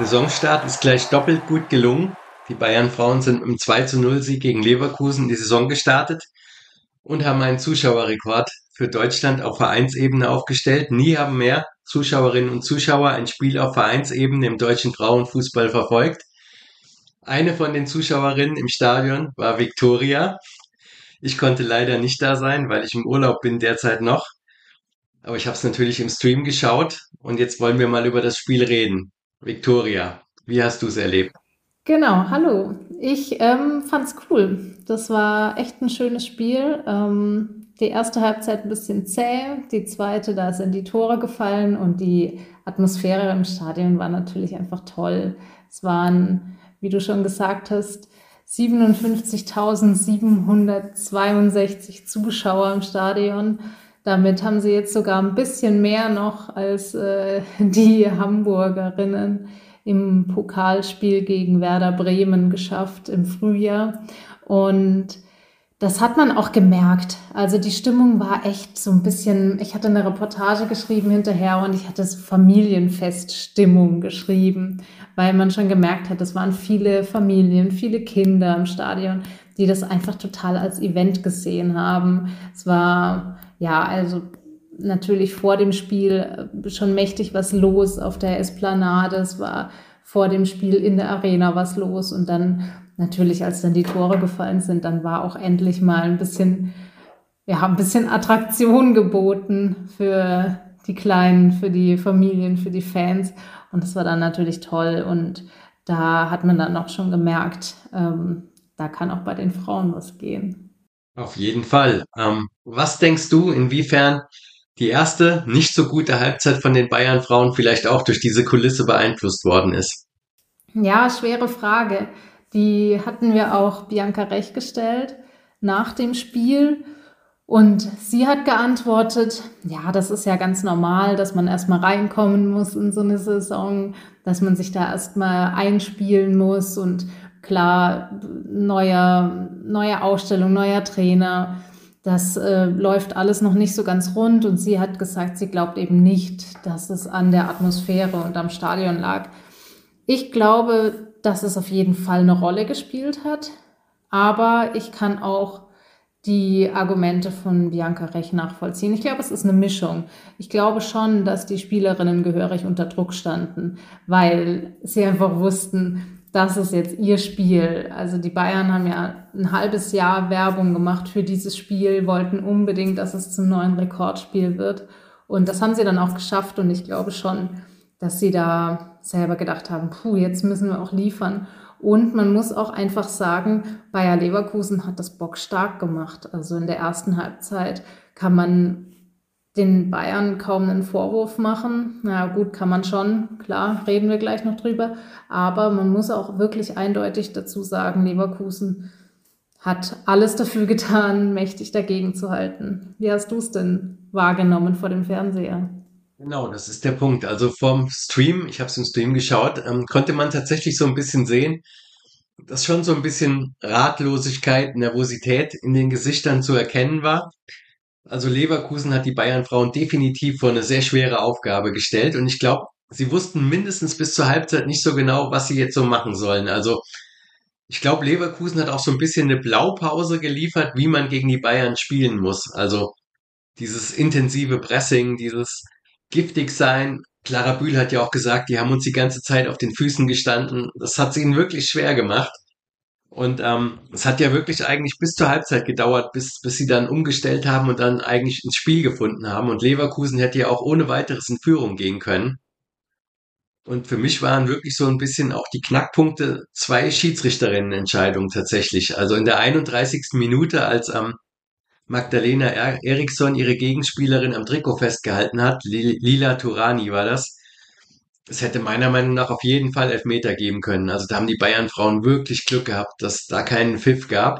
Saisonstart ist gleich doppelt gut gelungen. Die Bayern-Frauen sind mit einem 2:0 Sieg gegen Leverkusen in die Saison gestartet und haben einen Zuschauerrekord für Deutschland auf Vereinsebene aufgestellt. Nie haben mehr Zuschauerinnen und Zuschauer ein Spiel auf Vereinsebene im deutschen Frauenfußball verfolgt. Eine von den Zuschauerinnen im Stadion war Viktoria. Ich konnte leider nicht da sein, weil ich im Urlaub bin derzeit noch. Aber ich habe es natürlich im Stream geschaut und jetzt wollen wir mal über das Spiel reden. Viktoria, wie hast du es erlebt? Genau, hallo. Ich fand's cool. Das war echt ein schönes Spiel. Die erste Halbzeit ein bisschen zäh, die zweite, da sind die Tore gefallen und die Atmosphäre im Stadion war natürlich einfach toll. Es waren, wie du schon gesagt hast, 57.762 Zuschauer im Stadion. Damit haben sie jetzt sogar ein bisschen mehr noch als die Hamburgerinnen im Pokalspiel gegen Werder Bremen geschafft im Frühjahr. Und das hat man auch gemerkt. Also die Stimmung war echt so ein bisschen, ich hatte eine Reportage geschrieben hinterher und ich hatte so Familienfeststimmung geschrieben, weil man schon gemerkt hat, es waren viele Familien, viele Kinder im Stadion, die das einfach total als Event gesehen haben. Es war, ja, also natürlich vor dem Spiel schon mächtig was los auf der Esplanade. Es war vor dem Spiel in der Arena was los. Und dann natürlich, als dann die Tore gefallen sind, dann war auch endlich mal ein bisschen, ja, ein bisschen Attraktion geboten für die Kleinen, für die Familien, für die Fans. Und das war dann natürlich toll. Und da hat man dann auch schon gemerkt, da kann auch bei den Frauen was gehen. Auf jeden Fall. Was denkst du, inwiefern die erste nicht so gute Halbzeit von den Bayern-Frauen vielleicht auch durch diese Kulisse beeinflusst worden ist? Ja, schwere Frage. Die hatten wir auch Bianca Rech gestellt nach dem Spiel. Und sie hat geantwortet, ja, das ist ja ganz normal, dass man erstmal reinkommen muss in so eine Saison, dass man sich da erstmal einspielen muss und klar, neue Ausstellung, neuer Trainer, das läuft alles noch nicht so ganz rund und sie hat gesagt, sie glaubt eben nicht, dass es an der Atmosphäre und am Stadion lag. Ich glaube, dass es auf jeden Fall eine Rolle gespielt hat, aber ich kann auch die Argumente von Bianca Rech nachvollziehen. Ich glaube, es ist eine Mischung. Ich glaube schon, dass die Spielerinnen gehörig unter Druck standen, weil sie einfach wussten, das ist jetzt ihr Spiel. Also die Bayern haben ja ein halbes Jahr Werbung gemacht für dieses Spiel, wollten unbedingt, dass es zum neuen Rekordspiel wird. Und das haben sie dann auch geschafft. Und ich glaube schon, dass sie da selber gedacht haben, puh, jetzt müssen wir auch liefern. Und man muss auch einfach sagen, Bayer Leverkusen hat das bockstark gemacht. Also in der ersten Halbzeit kann man den Bayern kaum einen Vorwurf machen. Na gut, kann man schon, klar, reden wir gleich noch drüber. Aber man muss auch wirklich eindeutig dazu sagen, Leverkusen hat alles dafür getan, mächtig dagegen zu halten. Wie hast du es denn wahrgenommen vor dem Fernseher? Genau, das ist der Punkt. Also vom Stream, ich habe es im Stream geschaut, konnte man tatsächlich so ein bisschen sehen, dass schon so ein bisschen Ratlosigkeit, Nervosität in den Gesichtern zu erkennen war. Also Leverkusen hat die Bayern-Frauen definitiv vor eine sehr schwere Aufgabe gestellt und ich glaube, sie wussten mindestens bis zur Halbzeit nicht so genau, was sie jetzt so machen sollen. Also ich glaube, Leverkusen hat auch so ein bisschen eine Blaupause geliefert, wie man gegen die Bayern spielen muss. Also dieses intensive Pressing, dieses giftig sein. Clara Bühl hat ja auch gesagt, die haben uns die ganze Zeit auf den Füßen gestanden. Das hat es ihnen wirklich schwer gemacht. Und es hat ja wirklich eigentlich bis zur Halbzeit gedauert, bis sie dann umgestellt haben und dann eigentlich ins Spiel gefunden haben. Und Leverkusen hätte ja auch ohne weiteres in Führung gehen können. Und für mich waren wirklich so ein bisschen auch die Knackpunkte zwei Schiedsrichterinnenentscheidungen tatsächlich. Also in der 31. Minute, als Magdalena Eriksson ihre Gegenspielerin am Trikot festgehalten hat, Lila Turani war das. Es hätte meiner Meinung nach auf jeden Fall Elfmeter geben können. Also da haben die Bayern-Frauen wirklich Glück gehabt, dass da keinen Pfiff gab.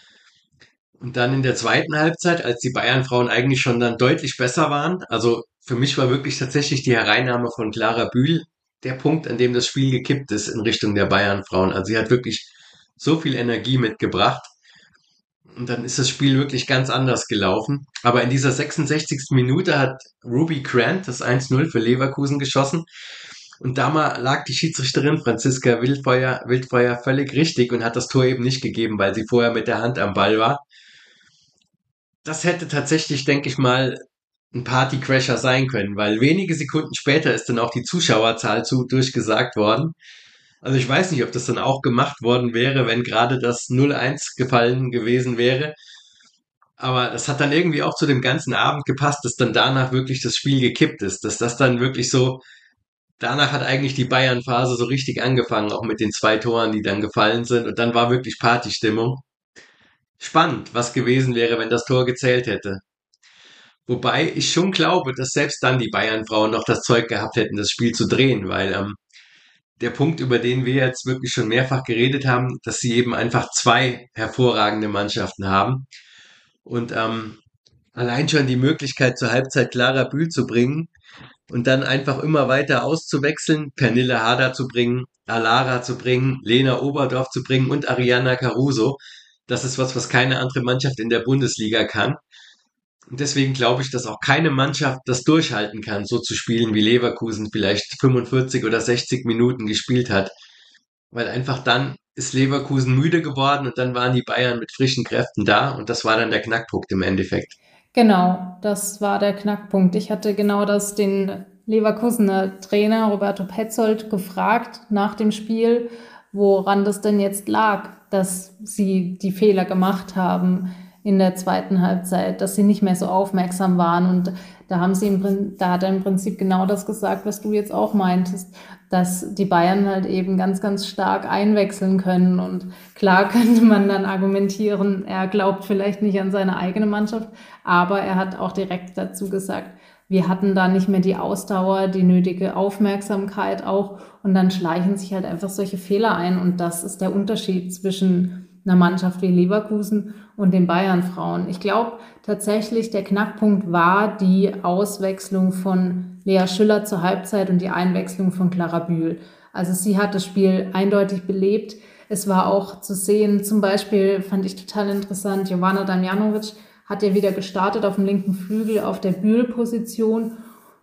Und dann in der zweiten Halbzeit, als die Bayern-Frauen eigentlich schon dann deutlich besser waren, also für mich war wirklich tatsächlich die Hereinnahme von Clara Bühl der Punkt, an dem das Spiel gekippt ist in Richtung der Bayern-Frauen. Also sie hat wirklich so viel Energie mitgebracht. Und dann ist das Spiel wirklich ganz anders gelaufen. Aber in dieser 66. Minute hat Ruby Grant das 1:0 für Leverkusen geschossen. Und da lag die Schiedsrichterin Franziska Wildfeuer völlig richtig und hat das Tor eben nicht gegeben, weil sie vorher mit der Hand am Ball war. Das hätte tatsächlich, denke ich mal, ein Partycrasher sein können, weil wenige Sekunden später ist dann auch die Zuschauerzahl durchgesagt worden. Also ich weiß nicht, ob das dann auch gemacht worden wäre, wenn gerade das 0-1 gefallen gewesen wäre. Aber das hat dann irgendwie auch zu dem ganzen Abend gepasst, dass dann danach wirklich das Spiel gekippt ist. Dass das dann wirklich so, danach hat eigentlich die Bayern-Phase so richtig angefangen, auch mit den 2 Toren, die dann gefallen sind. Und dann war wirklich Partystimmung. Spannend, was gewesen wäre, wenn das Tor gezählt hätte. Wobei ich schon glaube, dass selbst dann die Bayern-Frauen noch das Zeug gehabt hätten, das Spiel zu drehen, weil der Punkt, über den wir jetzt wirklich schon mehrfach geredet haben, dass sie eben einfach 2 hervorragende Mannschaften haben. Und allein schon die Möglichkeit zur Halbzeit Clara Bühl zu bringen und dann einfach immer weiter auszuwechseln, Pernille Harder zu bringen, Alara zu bringen, Lena Oberdorf zu bringen und Ariana Caruso. Das ist was keine andere Mannschaft in der Bundesliga kann. Und deswegen glaube ich, dass auch keine Mannschaft das durchhalten kann, so zu spielen, wie Leverkusen vielleicht 45 oder 60 Minuten gespielt hat. Weil einfach dann ist Leverkusen müde geworden und dann waren die Bayern mit frischen Kräften da und das war dann der Knackpunkt im Endeffekt. Genau, das war der Knackpunkt. Ich hatte genau das den Leverkusener Trainer Roberto Petzold gefragt nach dem Spiel, woran das denn jetzt lag, dass sie die Fehler gemacht haben in der zweiten Halbzeit, dass sie nicht mehr so aufmerksam waren. Und da hat er im Prinzip genau das gesagt, was du jetzt auch meintest, dass die Bayern halt eben ganz, ganz stark einwechseln können. Und klar könnte man dann argumentieren, er glaubt vielleicht nicht an seine eigene Mannschaft, aber er hat auch direkt dazu gesagt, wir hatten da nicht mehr die Ausdauer, die nötige Aufmerksamkeit auch und dann schleichen sich halt einfach solche Fehler ein und das ist der Unterschied zwischen einer Mannschaft wie Leverkusen und den Bayern-Frauen. Ich glaube tatsächlich, der Knackpunkt war die Auswechslung von Lea Schüller zur Halbzeit und die Einwechslung von Clara Bühl. Also sie hat das Spiel eindeutig belebt. Es war auch zu sehen, zum Beispiel fand ich total interessant, Jovana Damjanovic hat ja wieder gestartet auf dem linken Flügel auf der Bühl-Position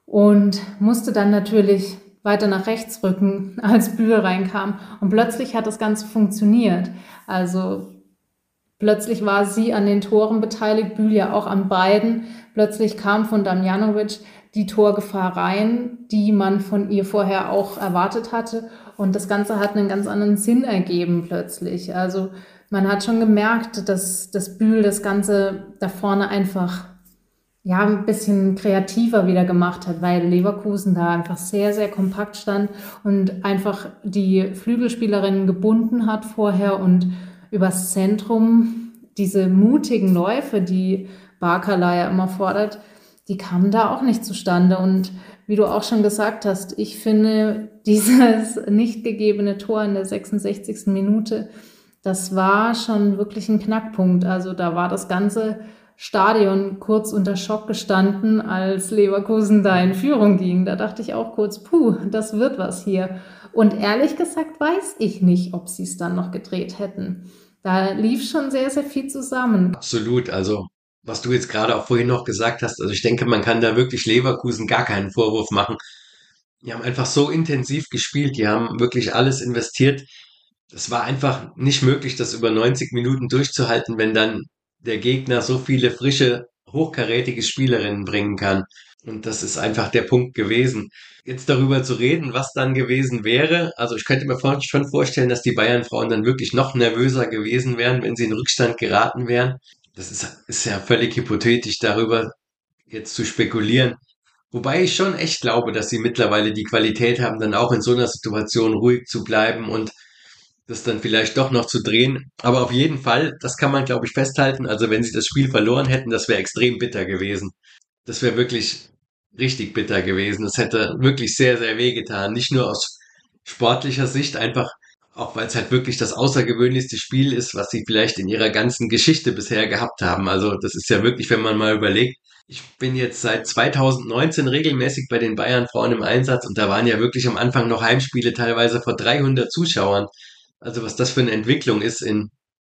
und musste dann natürlich weiter nach rechts rücken, als Bühl reinkam. Und plötzlich hat das Ganze funktioniert. Also plötzlich war sie an den Toren beteiligt, Bühl ja auch an beiden. Plötzlich kam von Damjanovic die Torgefahr rein, die man von ihr vorher auch erwartet hatte. Und das Ganze hat einen ganz anderen Sinn ergeben plötzlich. Also man hat schon gemerkt, dass das Bühl das Ganze da vorne einfach ja ein bisschen kreativer wieder gemacht hat, weil Leverkusen da einfach sehr, sehr kompakt stand und einfach die Flügelspielerinnen gebunden hat vorher und übers Zentrum diese mutigen Läufe, die Barkala ja immer fordert, die kamen da auch nicht zustande. Und wie du auch schon gesagt hast, ich finde dieses nicht gegebene Tor in der 66. Minute, das war schon wirklich ein Knackpunkt. Also da war das ganze Stadion kurz unter Schock gestanden, als Leverkusen da in Führung ging. Da dachte ich auch kurz, puh, das wird was hier. Und ehrlich gesagt weiß ich nicht, ob sie es dann noch gedreht hätten. Da lief schon sehr, sehr viel zusammen. Absolut, also was du jetzt gerade auch vorhin noch gesagt hast, also ich denke, man kann da wirklich Leverkusen gar keinen Vorwurf machen. Die haben einfach so intensiv gespielt, die haben wirklich alles investiert. Es war einfach nicht möglich, das über 90 Minuten durchzuhalten, wenn dann der Gegner so viele frische, hochkarätige Spielerinnen bringen kann. Und das ist einfach der Punkt gewesen. Jetzt darüber zu reden, was dann gewesen wäre. Also ich könnte mir schon vorstellen, dass die Bayern-Frauen dann wirklich noch nervöser gewesen wären, wenn sie in Rückstand geraten wären. Das ist ja völlig hypothetisch, darüber jetzt zu spekulieren. Wobei ich schon echt glaube, dass sie mittlerweile die Qualität haben, dann auch in so einer Situation ruhig zu bleiben und das dann vielleicht doch noch zu drehen. Aber auf jeden Fall, das kann man, glaube ich, festhalten. Also wenn sie das Spiel verloren hätten, das wäre extrem bitter gewesen. Das wäre wirklich richtig bitter gewesen. Das hätte wirklich sehr, sehr wehgetan. Nicht nur aus sportlicher Sicht, einfach auch weil es halt wirklich das außergewöhnlichste Spiel ist, was sie vielleicht in ihrer ganzen Geschichte bisher gehabt haben. Also das ist ja wirklich, wenn man mal überlegt, ich bin jetzt seit 2019 regelmäßig bei den Bayern Frauen im Einsatz und da waren ja wirklich am Anfang noch Heimspiele teilweise vor 300 Zuschauern. Also was das für eine Entwicklung ist in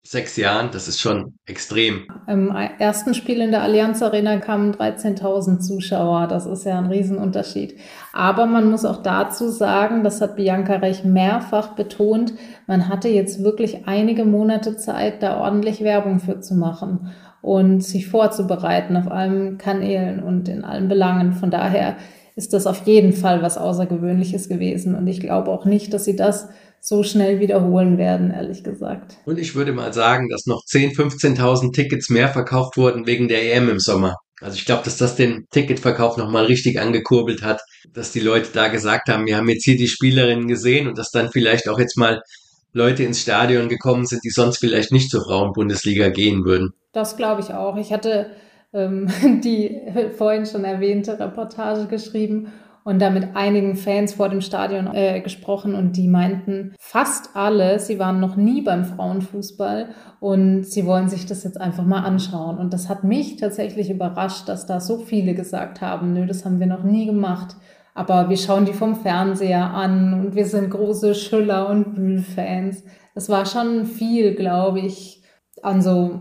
6 Jahren, das ist schon extrem. Im ersten Spiel in der Allianz Arena kamen 13.000 Zuschauer. Das ist ja ein Riesenunterschied. Aber man muss auch dazu sagen, das hat Bianca Rech mehrfach betont, man hatte jetzt wirklich einige Monate Zeit, da ordentlich Werbung für zu machen und sich vorzubereiten auf allen Kanälen und in allen Belangen. Von daher ist das auf jeden Fall was Außergewöhnliches gewesen. Und ich glaube auch nicht, dass sie das so schnell wiederholen werden, ehrlich gesagt. Und ich würde mal sagen, dass noch 10.000, 15.000 Tickets mehr verkauft wurden wegen der EM im Sommer. Also ich glaube, dass das den Ticketverkauf nochmal richtig angekurbelt hat, dass die Leute da gesagt haben, wir haben jetzt hier die Spielerinnen gesehen und dass dann vielleicht auch jetzt mal Leute ins Stadion gekommen sind, die sonst vielleicht nicht zur Frauenbundesliga gehen würden. Das glaube ich auch. Ich hatte ähm, die vorhin schon erwähnte Reportage geschrieben und da mit einigen Fans vor dem Stadion gesprochen und die meinten fast alle, sie waren noch nie beim Frauenfußball und sie wollen sich das jetzt einfach mal anschauen. Und das hat mich tatsächlich überrascht, dass da so viele gesagt haben, nö, das haben wir noch nie gemacht. Aber wir schauen die vom Fernseher an und wir sind große Schüller- und Bühl-Fans. Das war schon viel, glaube ich, an so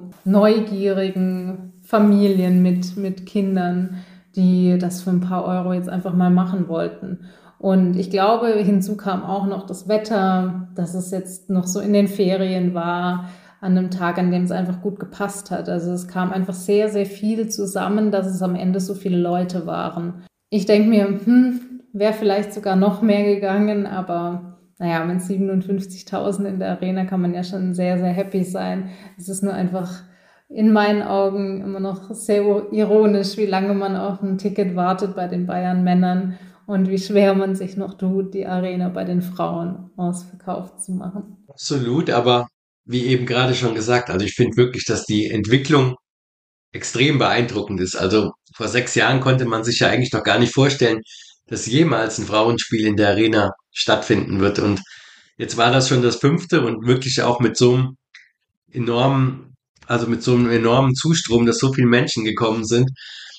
neugierigen Familien mit Kindern, die das für ein paar Euro jetzt einfach mal machen wollten. Und ich glaube, hinzu kam auch noch das Wetter, dass es jetzt noch so in den Ferien war, an einem Tag, an dem es einfach gut gepasst hat. Also es kam einfach sehr, sehr viel zusammen, dass es am Ende so viele Leute waren. Ich denke mir, wäre vielleicht sogar noch mehr gegangen, aber naja, mit 57.000 in der Arena kann man ja schon sehr, sehr happy sein. Es ist nur einfach in meinen Augen immer noch sehr ironisch, wie lange man auf ein Ticket wartet bei den Bayern-Männern und wie schwer man sich noch tut, die Arena bei den Frauen ausverkauft zu machen. Absolut, aber wie eben gerade schon gesagt, also ich finde wirklich, dass die Entwicklung extrem beeindruckend ist. Also vor 6 Jahren konnte man sich ja eigentlich noch gar nicht vorstellen, dass jemals ein Frauenspiel in der Arena stattfinden wird. Und jetzt war das schon das fünfte und wirklich auch mit so einem enormen, also mit so einem enormen Zustrom, dass so viele Menschen gekommen sind.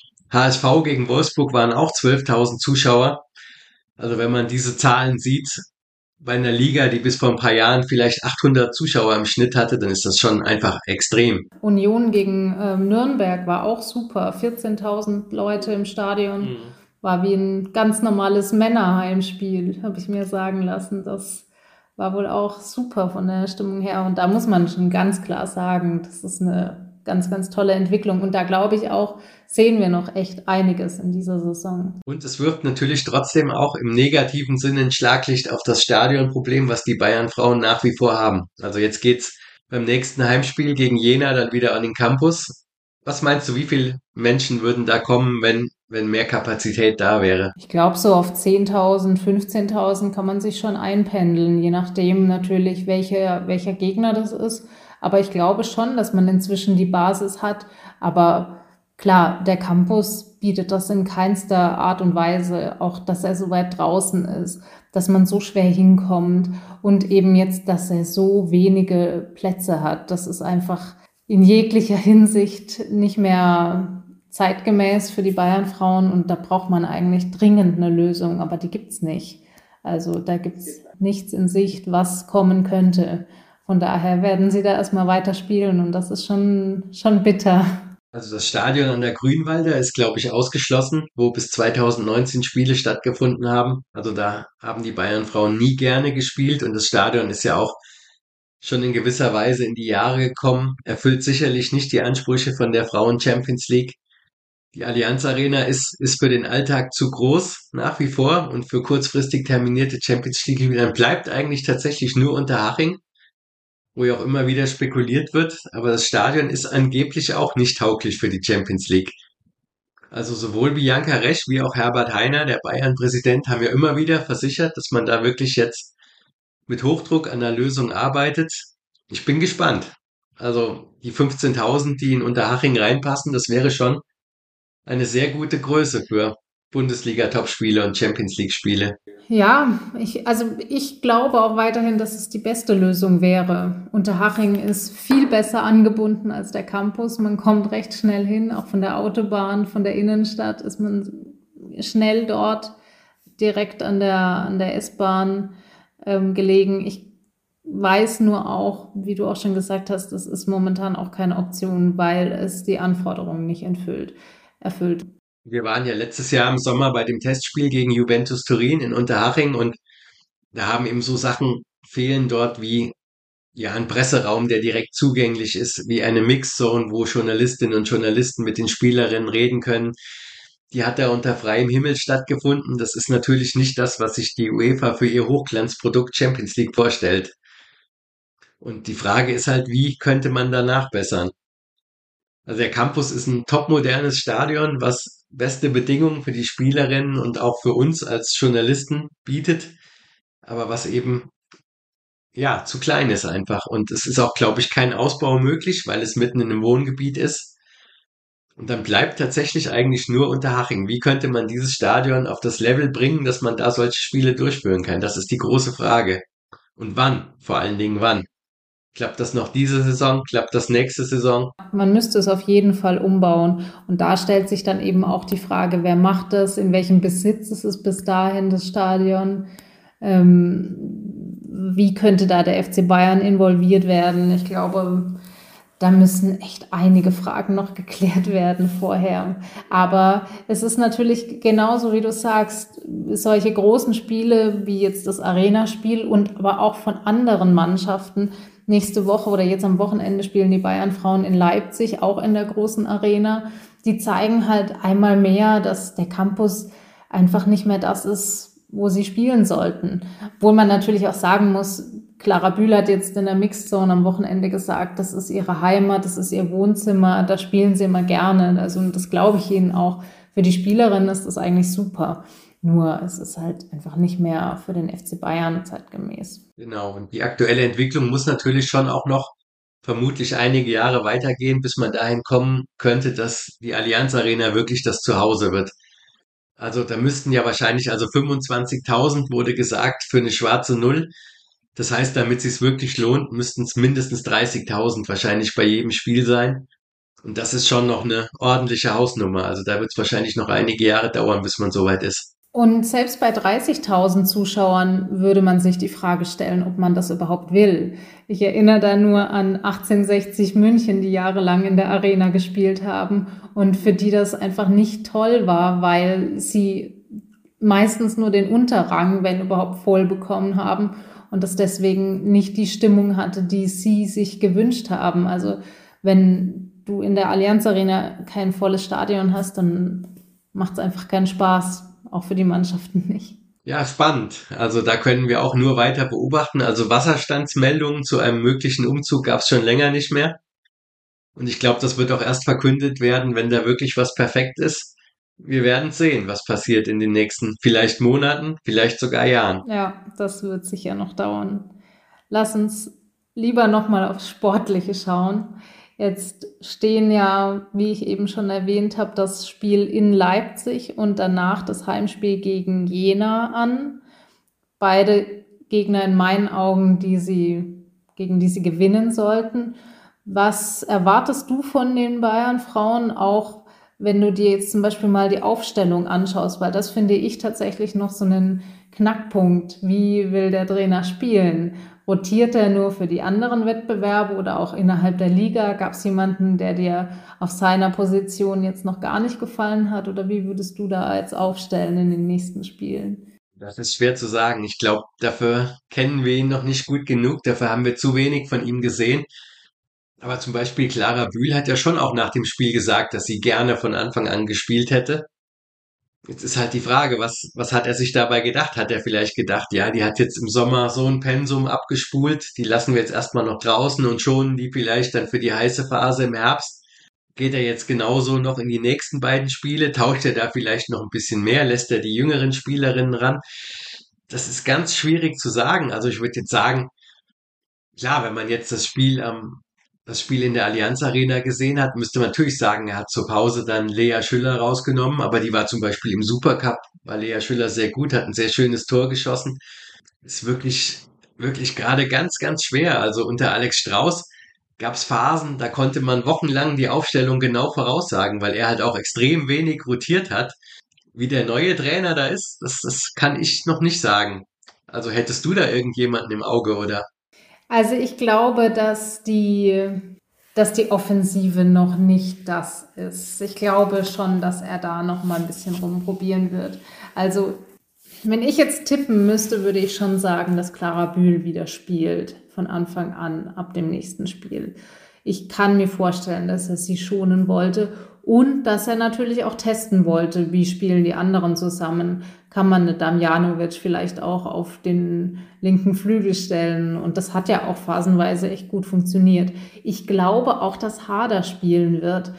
HSV gegen Wolfsburg waren auch 12.000 Zuschauer. Also wenn man diese Zahlen sieht, bei einer Liga, die bis vor ein paar Jahren vielleicht 800 Zuschauer im Schnitt hatte, dann ist das schon einfach extrem. Union gegen Nürnberg war auch super. 14.000 Leute im Stadion. Mhm. War wie ein ganz normales Männerheimspiel, habe ich mir sagen lassen. Das war wohl auch super von der Stimmung her. Und da muss man schon ganz klar sagen, das ist eine ganz, ganz tolle Entwicklung. Und da glaube ich auch, sehen wir noch echt einiges in dieser Saison. Und es wirft natürlich trotzdem auch im negativen Sinne ein Schlaglicht auf das Stadionproblem, was die Bayern-Frauen nach wie vor haben. Also jetzt geht's beim nächsten Heimspiel gegen Jena dann wieder an den Campus. Was meinst du, wie viele Menschen würden da kommen, wenn mehr Kapazität da wäre? Ich glaube, so auf 10.000, 15.000 kann man sich schon einpendeln, je nachdem natürlich, welcher Gegner das ist. Aber ich glaube schon, dass man inzwischen die Basis hat. Aber klar, der Campus bietet das in keinster Art und Weise, auch dass er so weit draußen ist, dass man so schwer hinkommt und eben jetzt, dass er so wenige Plätze hat. Das ist einfach in jeglicher Hinsicht nicht mehr zeitgemäß für die Bayern-Frauen und da braucht man eigentlich dringend eine Lösung, aber die gibt's nicht. Also da gibt's nichts in Sicht, was kommen könnte. Von daher werden sie da erstmal weiter spielen und das ist schon bitter. Also das Stadion an der Grünwalder ist, glaube ich, ausgeschlossen, wo bis 2019 Spiele stattgefunden haben. Also da haben die Bayern-Frauen nie gerne gespielt und das Stadion ist ja auch schon in gewisser Weise in die Jahre gekommen, erfüllt sicherlich nicht die Ansprüche von der Frauen Champions League. Die Allianz Arena ist für den Alltag zu groß nach wie vor und für kurzfristig terminierte Champions League Spiele bleibt eigentlich tatsächlich nur Unterhaching, wo ja auch immer wieder spekuliert wird, aber das Stadion ist angeblich auch nicht tauglich für die Champions League. Also sowohl Bianca Resch wie auch Herbert Hainer, der Bayern-Präsident, haben ja immer wieder versichert, dass man da wirklich jetzt mit Hochdruck an der Lösung arbeitet. Ich bin gespannt. Also die 15.000, die in Unterhaching reinpassen, das wäre schon eine sehr gute Größe für Bundesliga-Topspiele und Champions League-Spiele. Ja, ich glaube auch weiterhin, dass es die beste Lösung wäre. Unterhaching ist viel besser angebunden als der Campus. Man kommt recht schnell hin, auch von der Autobahn, von der Innenstadt ist man schnell dort, direkt an der S-Bahn gelegen. weiß nur auch, wie du auch schon gesagt hast, das ist momentan auch keine Option, weil es die Anforderungen nicht erfüllt. Wir waren ja letztes Jahr im Sommer bei dem Testspiel gegen Juventus Turin in Unterhaching und da haben eben so Sachen fehlen dort wie ja ein Presseraum, der direkt zugänglich ist, wie eine Mixzone, wo Journalistinnen und Journalisten mit den Spielerinnen reden können. Die hat da unter freiem Himmel stattgefunden. Das ist natürlich nicht das, was sich die UEFA für ihr Hochglanzprodukt Champions League vorstellt. Und die Frage ist halt, wie könnte man da nachbessern? Also der Campus ist ein topmodernes Stadion, was beste Bedingungen für die Spielerinnen und auch für uns als Journalisten bietet, aber was eben ja zu klein ist einfach. Und es ist auch, glaube ich, kein Ausbau möglich, weil es mitten in einem Wohngebiet ist. Und dann bleibt tatsächlich eigentlich nur Unterhaching. Wie könnte man dieses Stadion auf das Level bringen, dass man da solche Spiele durchführen kann? Das ist die große Frage. Und wann? Vor allen Dingen wann? Klappt das noch diese Saison? Klappt das nächste Saison? Man müsste es auf jeden Fall umbauen. Und da stellt sich dann eben auch die Frage, wer macht das, in welchem Besitz ist es bis dahin, das Stadion? Wie könnte da der FC Bayern involviert werden? Ich glaube, da müssen echt einige Fragen noch geklärt werden vorher. Aber es ist natürlich genauso, wie du sagst, solche großen Spiele wie jetzt das Arena-Spiel und aber auch von anderen Mannschaften. Nächste Woche oder jetzt am Wochenende spielen die Bayern-Frauen in Leipzig, auch in der großen Arena. Die zeigen halt einmal mehr, dass der Campus einfach nicht mehr das ist, wo sie spielen sollten. Obwohl man natürlich auch sagen muss, Clara Bühl hat jetzt in der Mixzone am Wochenende gesagt, das ist ihre Heimat, das ist ihr Wohnzimmer, da spielen sie immer gerne. Also und das glaube ich ihnen auch. Für die Spielerinnen ist das eigentlich super. Nur es ist halt einfach nicht mehr für den FC Bayern zeitgemäß. Genau. Und die aktuelle Entwicklung muss natürlich schon auch noch vermutlich einige Jahre weitergehen, bis man dahin kommen könnte, dass die Allianz Arena wirklich das Zuhause wird. Also da müssten ja wahrscheinlich, also 25.000 wurde gesagt für eine schwarze Null. Das heißt, damit sich's wirklich lohnt, müssten es mindestens 30.000 wahrscheinlich bei jedem Spiel sein. Und das ist schon noch eine ordentliche Hausnummer. Also da wird es wahrscheinlich noch einige Jahre dauern, bis man soweit ist. Und selbst bei 30.000 Zuschauern würde man sich die Frage stellen, ob man das überhaupt will. Ich erinnere da nur an 1860 München, die jahrelang in der Arena gespielt haben und für die das einfach nicht toll war, weil sie meistens nur den Unterrang, wenn überhaupt, voll bekommen haben und das deswegen nicht die Stimmung hatte, die sie sich gewünscht haben. Also wenn du in der Allianz Arena kein volles Stadion hast, dann macht es einfach keinen Spaß, auch für die Mannschaften nicht. Ja, spannend. Also da können wir auch nur weiter beobachten. Also Wasserstandsmeldungen zu einem möglichen Umzug gab es schon länger nicht mehr. Und ich glaube, das wird auch erst verkündet werden, wenn da wirklich was perfekt ist. Wir werden sehen, was passiert in den nächsten vielleicht Monaten, vielleicht sogar Jahren. Ja, das wird sicher noch dauern. Lass uns lieber nochmal aufs Sportliche schauen. Jetzt stehen ja, wie ich eben schon erwähnt habe, das Spiel in Leipzig und danach das Heimspiel gegen Jena an. Beide Gegner in meinen Augen, gegen die sie gewinnen sollten. Was erwartest du von den Bayern-Frauen, auch wenn du dir jetzt zum Beispiel mal die Aufstellung anschaust? Weil das finde ich tatsächlich noch so einen Knackpunkt. Wie will der Trainer spielen? Rotiert er nur für die anderen Wettbewerbe oder auch innerhalb der Liga? Gab es jemanden, der dir auf seiner Position jetzt noch gar nicht gefallen hat? Oder wie würdest du da jetzt aufstellen in den nächsten Spielen? Das ist schwer zu sagen. Ich glaube, dafür kennen wir ihn noch nicht gut genug. Dafür haben wir zu wenig von ihm gesehen. Aber zum Beispiel Clara Bühl hat ja schon auch nach dem Spiel gesagt, dass sie gerne von Anfang an gespielt hätte. Jetzt ist halt die Frage, was hat er sich dabei gedacht? Hat er vielleicht gedacht, ja, die hat jetzt im Sommer so ein Pensum abgespult, die lassen wir jetzt erstmal noch draußen und schonen die vielleicht dann für die heiße Phase im Herbst? Geht er jetzt genauso noch in die nächsten beiden Spiele? Tauscht er da vielleicht noch ein bisschen mehr? Lässt er die jüngeren Spielerinnen ran? Das ist ganz schwierig zu sagen. Also ich würde jetzt sagen, klar, wenn man jetzt das Spiel in der Allianz Arena gesehen hat, müsste man natürlich sagen, er hat zur Pause dann Lea Schüller rausgenommen, aber die war zum Beispiel im Supercup, war Lea Schüller sehr gut, hat ein sehr schönes Tor geschossen. Ist wirklich gerade ganz, ganz schwer. Also unter Alex Strauß gab es Phasen, da konnte man wochenlang die Aufstellung genau voraussagen, weil er halt auch extrem wenig rotiert hat. Wie der neue Trainer da ist, das kann ich noch nicht sagen. Also hättest du da irgendjemanden im Auge, oder? Also ich glaube, dass die Offensive noch nicht das ist. Ich glaube schon, dass er da noch mal ein bisschen rumprobieren wird. Also wenn ich jetzt tippen müsste, würde ich schon sagen, dass Clara Bühl wieder spielt von Anfang an ab dem nächsten Spiel. Ich kann mir vorstellen, dass er sie schonen wollte und dass er natürlich auch testen wollte, wie spielen die anderen zusammen. Kann man eine Damjanovic vielleicht auch auf den linken Flügel stellen? Und das hat ja auch phasenweise echt gut funktioniert. Ich glaube auch, dass Harder spielen wird,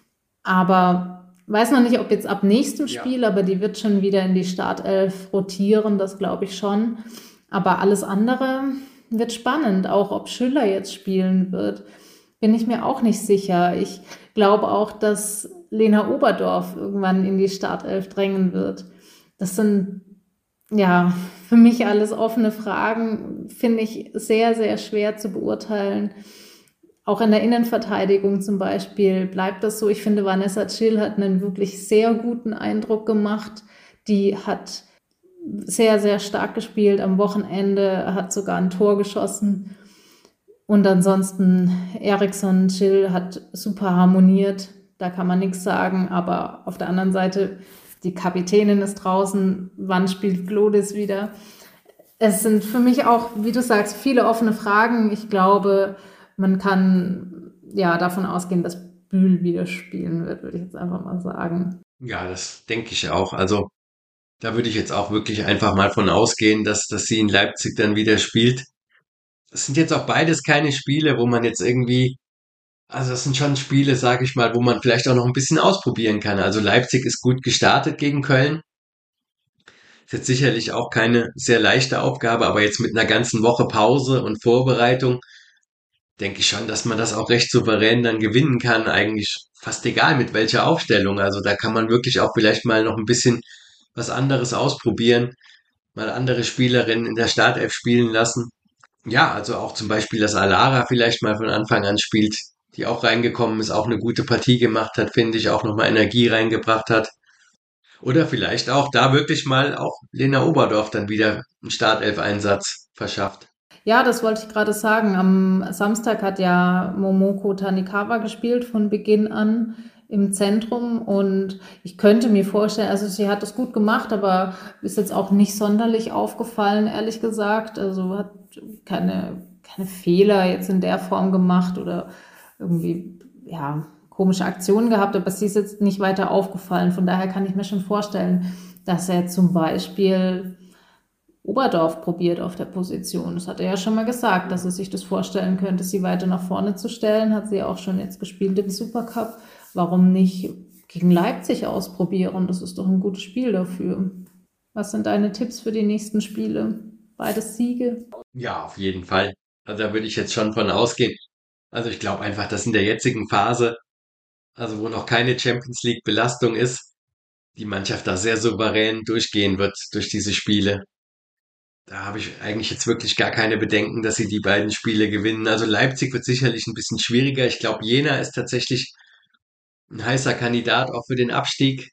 aber weiß noch nicht, ob jetzt ab nächstem Ja. Spiel, aber die wird schon wieder in die Startelf rotieren, das glaube ich schon. Aber alles andere wird spannend, auch ob Schüller jetzt spielen wird, bin ich mir auch nicht sicher. Ich glaube auch, dass Lena Oberdorf irgendwann in die Startelf drängen wird. Das sind ja für mich alles offene Fragen, finde ich sehr, sehr schwer zu beurteilen. Auch in der Innenverteidigung zum Beispiel bleibt das so. Ich finde, Vanessa Chill hat einen wirklich sehr guten Eindruck gemacht. Die hat sehr, sehr stark gespielt am Wochenende, hat sogar ein Tor geschossen. Und ansonsten Eriksson, Chill hat super harmoniert. Da kann man nichts sagen. Aber auf der anderen Seite, die Kapitänin ist draußen. Wann spielt Glodis wieder? Es sind für mich auch, wie du sagst, viele offene Fragen. Ich glaube, man kann ja davon ausgehen, dass Bühl wieder spielen wird, würde ich jetzt einfach mal sagen. Ja, das denke ich auch. Also da würde ich jetzt auch wirklich einfach mal von ausgehen, dass sie in Leipzig dann wieder spielt. Das sind jetzt auch beides keine Spiele, wo man jetzt irgendwie, also das sind schon Spiele, sage ich mal, wo man vielleicht auch noch ein bisschen ausprobieren kann. Also Leipzig ist gut gestartet gegen Köln. Ist jetzt sicherlich auch keine sehr leichte Aufgabe, aber jetzt mit einer ganzen Woche Pause und Vorbereitung denke ich schon, dass man das auch recht souverän dann gewinnen kann. Eigentlich fast egal mit welcher Aufstellung. Also da kann man wirklich auch vielleicht mal noch ein bisschen was anderes ausprobieren, mal andere Spielerinnen in der Startelf spielen lassen. Ja, also auch zum Beispiel, dass Alara vielleicht mal von Anfang an spielt, die auch reingekommen ist, auch eine gute Partie gemacht hat, finde ich, auch nochmal Energie reingebracht hat. Oder vielleicht auch da wirklich mal auch Lena Oberdorf dann wieder einen Startelf-Einsatz verschafft. Ja, das wollte ich gerade sagen. Am Samstag hat ja Momoko Tanikawa gespielt von Beginn an im Zentrum und ich könnte mir vorstellen, also sie hat das gut gemacht, aber ist jetzt auch nicht sonderlich aufgefallen, ehrlich gesagt. Also hat keine Fehler jetzt in der Form gemacht oder irgendwie, ja, komische Aktionen gehabt, aber sie ist jetzt nicht weiter aufgefallen. Von daher kann ich mir schon vorstellen, dass er zum Beispiel Oberdorf probiert auf der Position. Das hat er ja schon mal gesagt, dass er sich das vorstellen könnte, sie weiter nach vorne zu stellen. Hat sie ja auch schon jetzt gespielt im Supercup. Warum nicht gegen Leipzig ausprobieren? Das ist doch ein gutes Spiel dafür. Was sind deine Tipps für die nächsten Spiele? Beides Siege? Ja, auf jeden Fall. Also da würde ich jetzt schon von ausgehen. Also ich glaube einfach, dass in der jetzigen Phase, also wo noch keine Champions League Belastung ist, die Mannschaft da sehr souverän durchgehen wird durch diese Spiele. Da habe ich eigentlich jetzt wirklich gar keine Bedenken, dass sie die beiden Spiele gewinnen. Also Leipzig wird sicherlich ein bisschen schwieriger. Ich glaube, Jena ist tatsächlich ein heißer Kandidat auch für den Abstieg.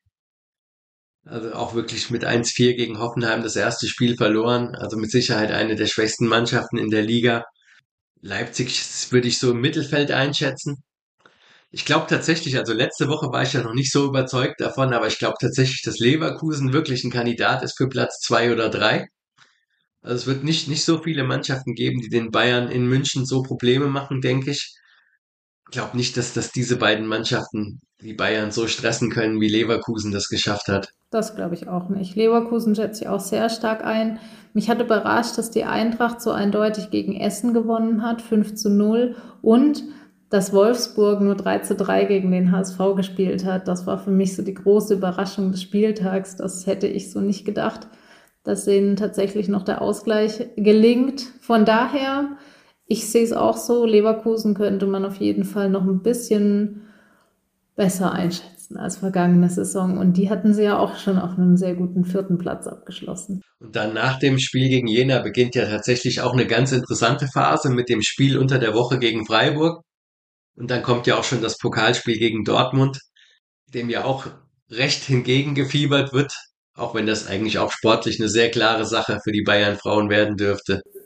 Also auch wirklich mit 1:4 gegen Hoffenheim das erste Spiel verloren. Also mit Sicherheit eine der schwächsten Mannschaften in der Liga. Leipzig würde ich so im Mittelfeld einschätzen. Ich glaube tatsächlich, also letzte Woche war ich ja noch nicht so überzeugt davon, aber ich glaube tatsächlich, dass Leverkusen wirklich ein Kandidat ist für Platz 2 oder 3. Also es wird nicht so viele Mannschaften geben, die den Bayern in München so Probleme machen, denke ich. Ich glaube nicht, dass diese beiden Mannschaften die Bayern so stressen können, wie Leverkusen das geschafft hat. Das glaube ich auch nicht. Leverkusen schätze ich auch sehr stark ein. Mich hat überrascht, dass die Eintracht so eindeutig gegen Essen gewonnen hat, 5:0. Und dass Wolfsburg nur 3:3 gegen den HSV gespielt hat. Das war für mich so die große Überraschung des Spieltags. Das hätte ich so nicht gedacht, dass denen tatsächlich noch der Ausgleich gelingt. Von daher, ich sehe es auch so, Leverkusen könnte man auf jeden Fall noch ein bisschen besser einschätzen als vergangene Saison. Und die hatten sie ja auch schon auf einem sehr guten vierten Platz abgeschlossen. Und dann nach dem Spiel gegen Jena beginnt ja tatsächlich auch eine ganz interessante Phase mit dem Spiel unter der Woche gegen Freiburg. Und dann kommt ja auch schon das Pokalspiel gegen Dortmund, dem ja auch recht hingegengefiebert wird, auch wenn das eigentlich auch sportlich eine sehr klare Sache für die Bayern-Frauen werden dürfte.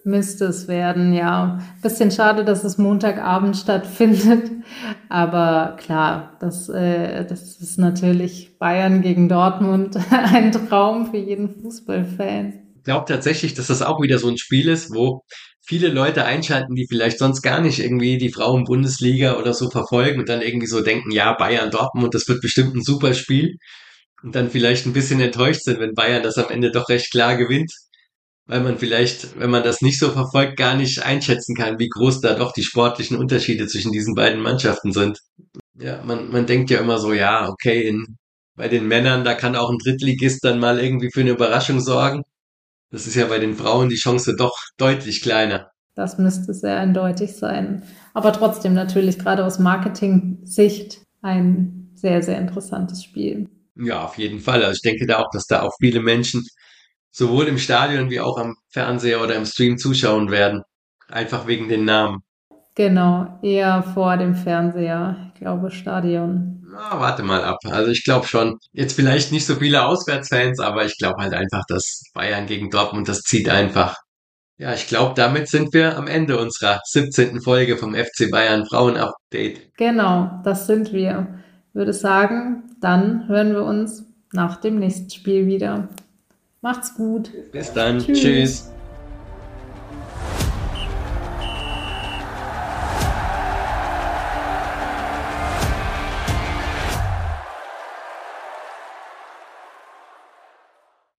Müsste es werden, ja. Bisschen schade, dass es Montagabend stattfindet. Aber klar, das ist natürlich Bayern gegen Dortmund ein Traum für jeden Fußballfan. Ich glaube tatsächlich, dass das auch wieder so ein Spiel ist, wo viele Leute einschalten, die vielleicht sonst gar nicht irgendwie die Frauen-Bundesliga oder so verfolgen und dann irgendwie so denken, ja, Bayern, Dortmund, das wird bestimmt ein super Spiel und dann vielleicht ein bisschen enttäuscht sind, wenn Bayern das am Ende doch recht klar gewinnt, weil man vielleicht, wenn man das nicht so verfolgt, gar nicht einschätzen kann, wie groß da doch die sportlichen Unterschiede zwischen diesen beiden Mannschaften sind. Ja, man denkt ja immer so, ja, okay, bei den Männern, da kann auch ein Drittligist dann mal irgendwie für eine Überraschung sorgen. Das ist ja bei den Frauen die Chance doch deutlich kleiner. Das müsste sehr eindeutig sein. Aber trotzdem natürlich gerade aus Marketing-Sicht ein sehr, sehr interessantes Spiel. Ja, auf jeden Fall. Also ich denke da auch, dass da auch viele Menschen sowohl im Stadion wie auch am Fernseher oder im Stream zuschauen werden. Einfach wegen den Namen. Genau, eher vor dem Fernseher. Ich glaube, Stadion. Na, warte mal ab. Also ich glaube schon, jetzt vielleicht nicht so viele Auswärtsfans, aber ich glaube halt einfach, dass Bayern gegen Dortmund, das zieht einfach. Ja, ich glaube, damit sind wir am Ende unserer 17. Folge vom FC Bayern Frauen Update. Genau, das sind wir. Ich würde sagen, dann hören wir uns nach dem nächsten Spiel wieder. Macht's gut. Bis dann. Tschüss. Tschüss.